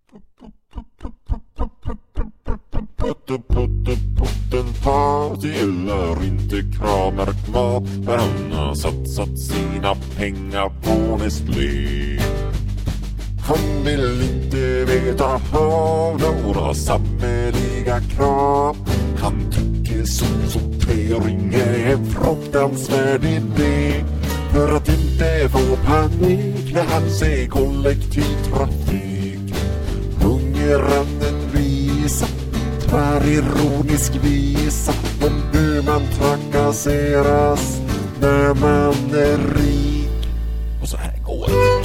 Putten far gillar inte Kramärkt mat, för han har satsat sina pengar på Nestlé. Han vill inte veta av några samhälleliga krav. Han tycker sopsortering är en fruktansvärd idé, för att inte få panik när han ser kollektivtrafik. Hungeranden visa, tvärironisk visa om hur man trakasseras när man är rik. Och så här går det.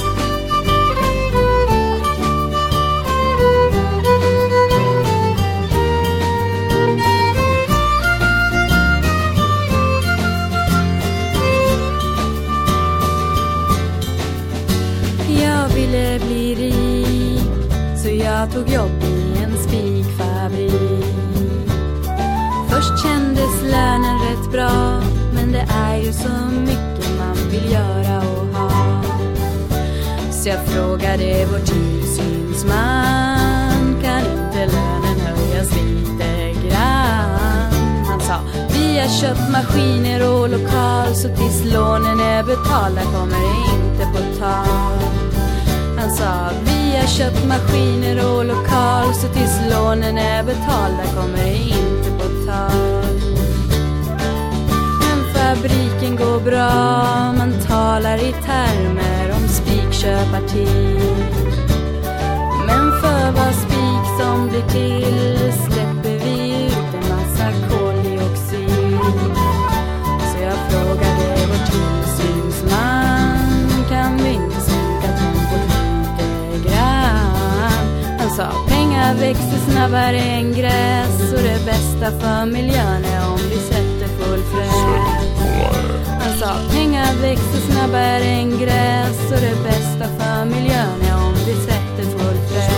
Bli rik, så jag tog jobb i en spikfabrik. Först kändes lönen rätt bra, men det är ju så mycket man vill göra och ha. Så jag frågade vår tillsynsman, kan inte lönen höjas lite grann? Han sa, vi har köpt maskiner och lokal, så tills lånen är betalda kommer det inte på tal. Han sa, vi har köpt maskiner och lokal, så tills lånen är betalda kommer det inte på tal. Men fabriken går bra, man talar i termer om spikköpartid. Men för vad spik som blir till släpper vi ut en massa koldioxid. Så jag frågade vår tillsynsman, kan vi inte sänka tempot lite grann? Han sa, pengar växer snabbare än gräs, och det bästa för miljön är om vi sätter full fräs. Han sa, pengar växer snabbare än gräs, och det bästa för miljön är om vi sätter full fräs.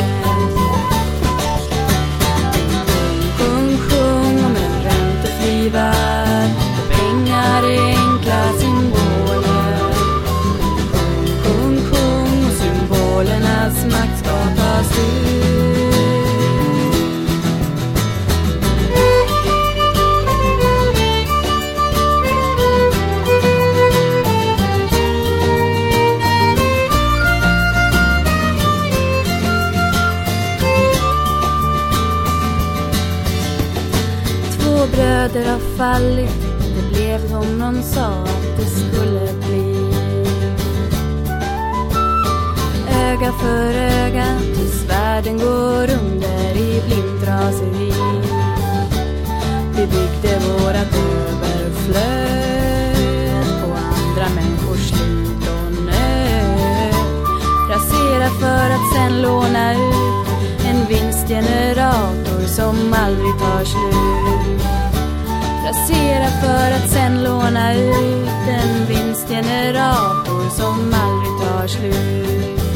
Sjung, sjung om en räntefri värld, pengar är enkla symboler. Sjung, sjung och symbolernas makt ska ta slut. Bröder har fallit, det blev som någon sa att det skulle bli. Öga för öga tills världen går under i blint raseri. Vi byggde vårat överflöd på andra människors slit och nöd. Rasera för att sen låna ut en vinstgenerator som aldrig tar slut. Rasera för att sen låna ut en vinstgenerator som aldrig tar slut.